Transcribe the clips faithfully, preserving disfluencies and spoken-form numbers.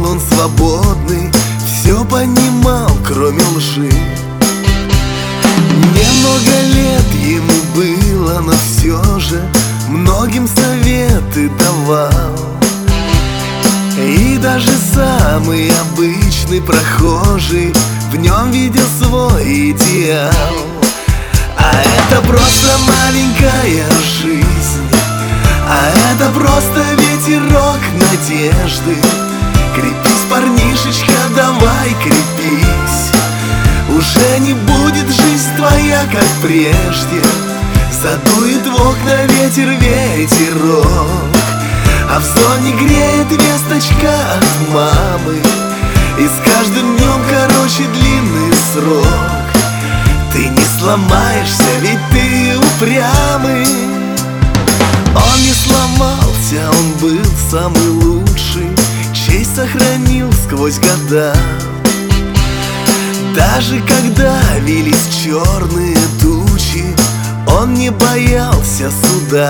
он свободный, все понимал, кроме лжи. Немного лет ему было, но все же многим советы давал. И даже самый обычный прохожий в нем видел свой идеал. А это просто маленькая жизнь, а это просто ветерок надежды. Крепись, парнишечка, давай крепись. Уже не будет жизнь твоя, как прежде. Задует в окна ветер, ветерок, а в зоне греет весточка от мамы. И с каждым днем короче длинный срок. Ты не сломаешься, ведь ты упрямый. Он не сломался, он был самый лучший, честь сохранил сквозь года. Даже когда вились черные тучи, он не боялся суда.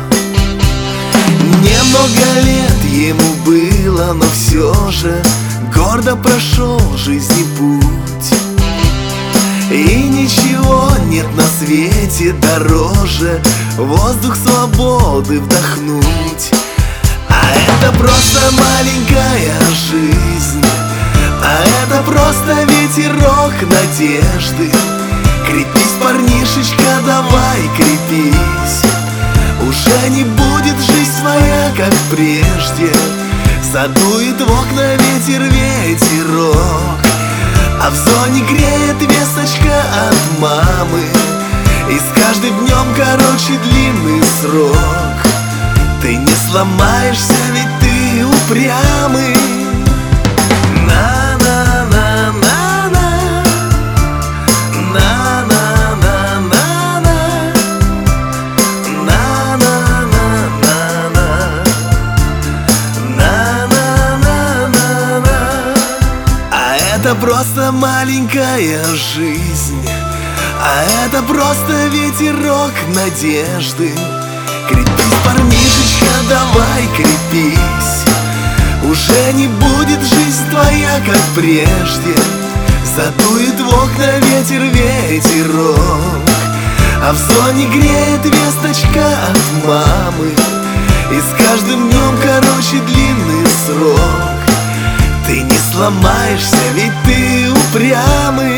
Немного лет ему было, но все же гордо прошел жизни путь. И ничего нет на свете дороже воздух свободы вдохнуть. А это просто маленькая жизнь, а это просто ветерок надежды. Крепись, парнишечка, давай крепись. Уже не будет жизнь твоя, как прежде. Задует в окна ветер, ветерок, а в зоне греет весточка от мамы. И с каждым днем короче длинный срок. Ты не сломаешься, ведь ты упрямый. Это просто маленькая жизнь, а это просто ветерок надежды. Крепись, парнишечка, давай крепись. Уже не будет жизнь твоя, как прежде. Задует в окна ветер, ветерок, а в зоне греет весточка от мамы. И с каждым днем короче длинный срок. Ты не сломаешься, ведь ты упрямый.